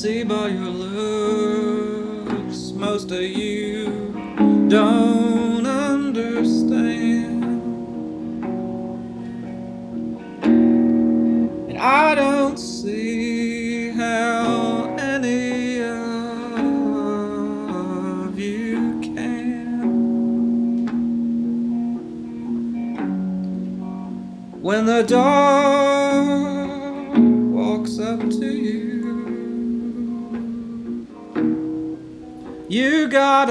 see by your looks, most of you don't understand. And I don't see how any of you can. When the dark walks up to you, you gotta